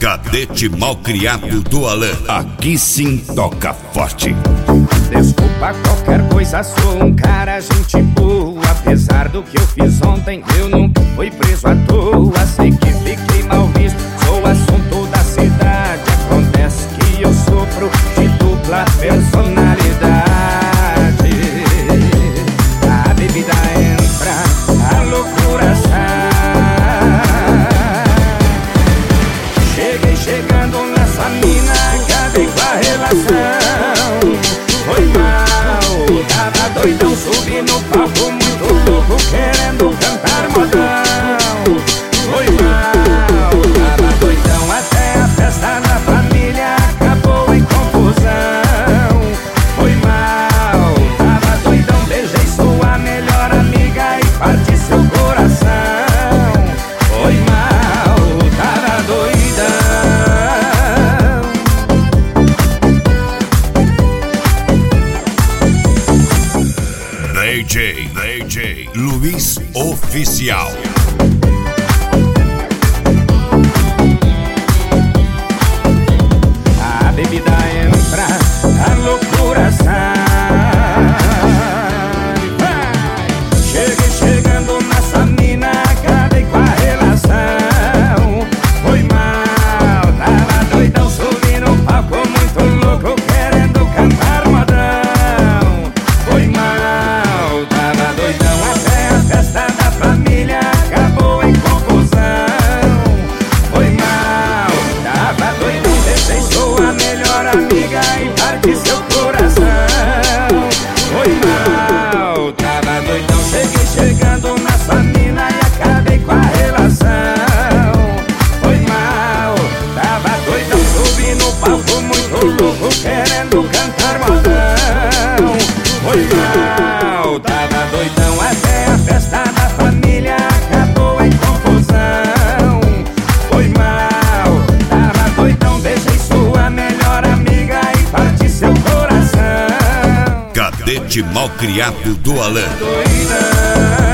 Cadete Malcriado do Alan. Aqui sim toca forte. Desculpa qualquer coisa, sou um cara gente boa. Apesar do que eu fiz ontem, eu nunca fui preso à toa. Sei que fiquei mal visto, sou assunto da cidade. Acontece que eu sofro de dupla personalidade. A bebida entra, a loucura sai. Cheguei chegando nessa mina, acabei com a relação. Foi mal, tava doidão, subi no palco muito louco, querendo cantar modão. Foi mal, tava doidão, até a festa na família acabou em confusão. Foi mal, tava doidão, beijei sua melhor amiga e parti seu coração. Foi mal, tava doidão. DJ Luiz Oficial. A bebida entra, a loucura sai. Cheguei chegando nessa mina, acabei com a relação. Foi mal, tava doidão, subi no palco muito louco, querendo cantar modão. Foi mal, tava doidão, até a festa da família acabou em confusão. Foi mal, tava doidão, deixei sua melhor amiga e parti seu coração. Foi mal, tava doidão, cheguei chegando nessa mina e acabei com a relação. Foi mal, tava doidão, subi no palco muito louco, querendo cantar modão. Foi mal, tava doidão, até a festa da família acabou em confusão. Foi mal, tava doidão, beijei sua melhor amiga e parti seu coração. Cadete Malcriado do Alan. Doidão.